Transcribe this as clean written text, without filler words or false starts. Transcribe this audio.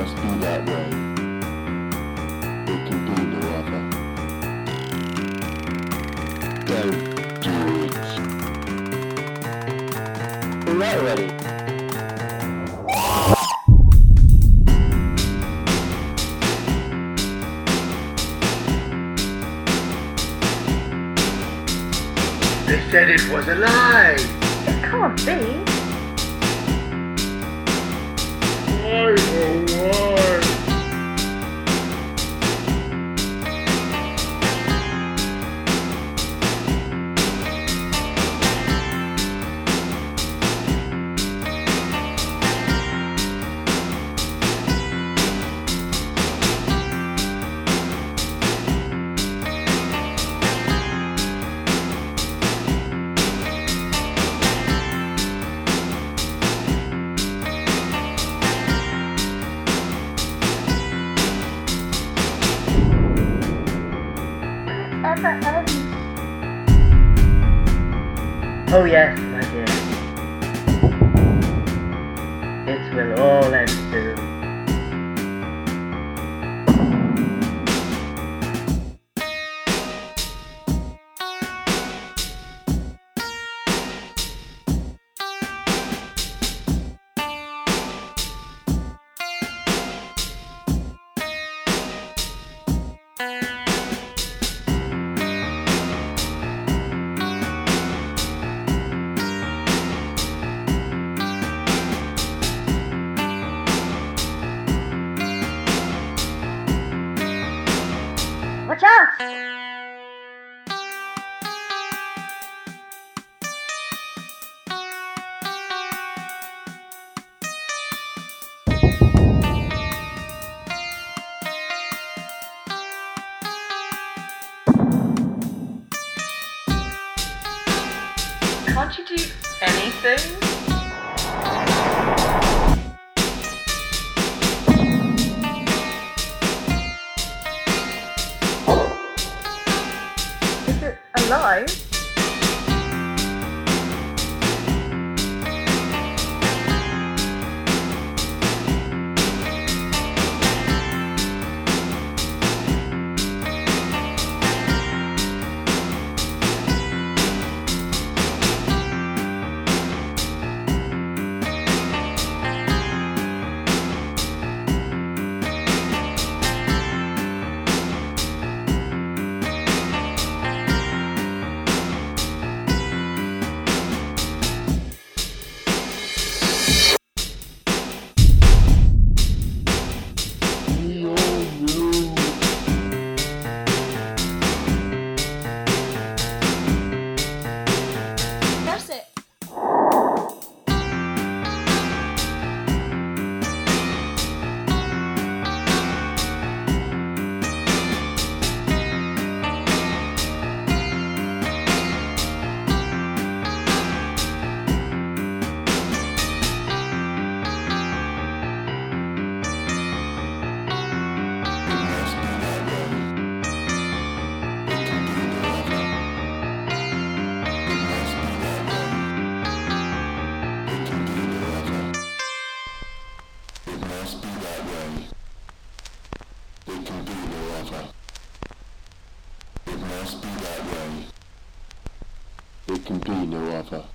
must be that way. It can be no other. Don't do it. We're not ready. They said it was a lie. It can't be. Why, oh why? Ever end? Oh yes, my dear. It will all end soon. Watch out! Can't you do anything? Is it alive? That's it. It must be that way. It can be no other. It must be that way. It can be no other.